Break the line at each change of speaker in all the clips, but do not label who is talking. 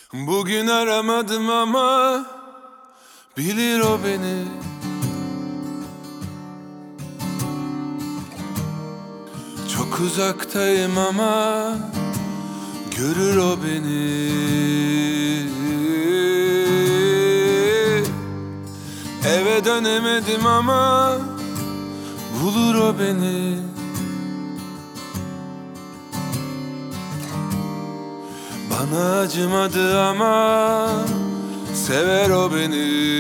Bugün aramadım ama bilir o beni. Çok uzaktayım ama görür o beni. Eve dönemedim ama bulur o beni. Bana acımadı ama sever o beni.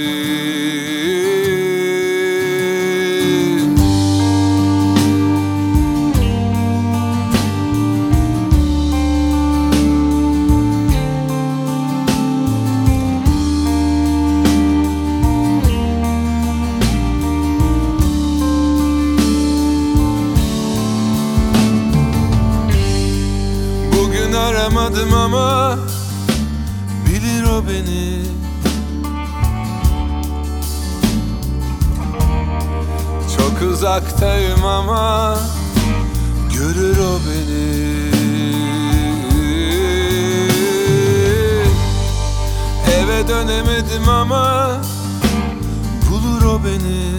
Bugün aramadım ama bilir o beni. Çok uzaktayım ama görür o beni. Eve dönemedim ama bulur o beni.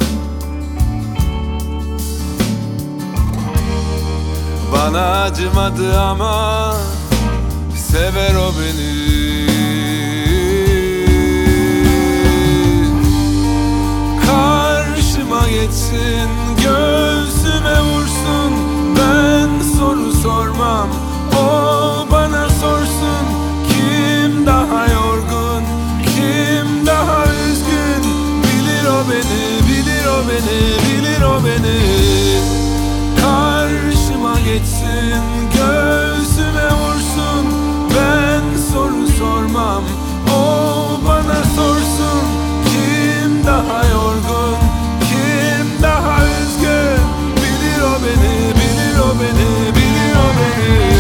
Bana acımadı ama sever o beni. Karşıma geçsin, göğsüme vursun, ben soru sormam, o bana sorsun. Kim daha yorgun, kim daha üzgün, bilir o beni, bilir o beni, bilir o beni. Karşıma geçsin, göğsüme vursun, ben soru sormam, o bana sorsun. Kim daha yorgun, kim daha üzgün, bilir o beni, bilir o beni, bilir o beni.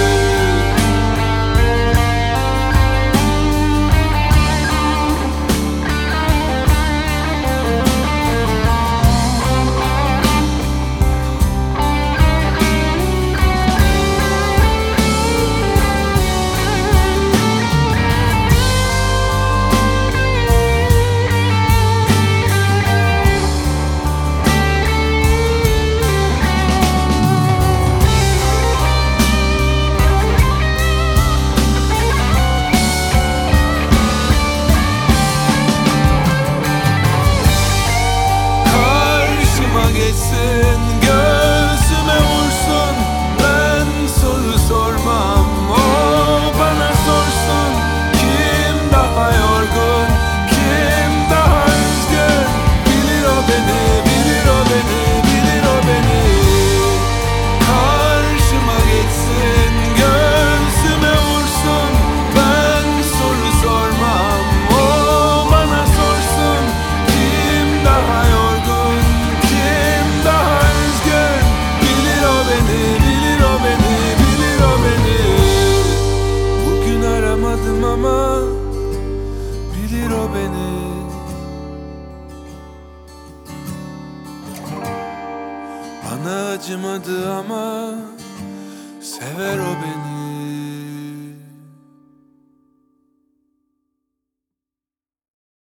Geçsin, göğsüme vursun, ben soru sormam, o bana sorsun. Kim daha yorgun, kim daha üzgün, bilir o beni, bilir o beni, bilir o beni. Karşıma geçsin, göğsüme vursun, ben soru sormam, o bana sorsun. Kim daha yorgun, daha üzgün, bilir o beni, bilir o beni, bilir o beni. Bugün aramadım ama bilir o beni. Bana acımadı ama sever o beni.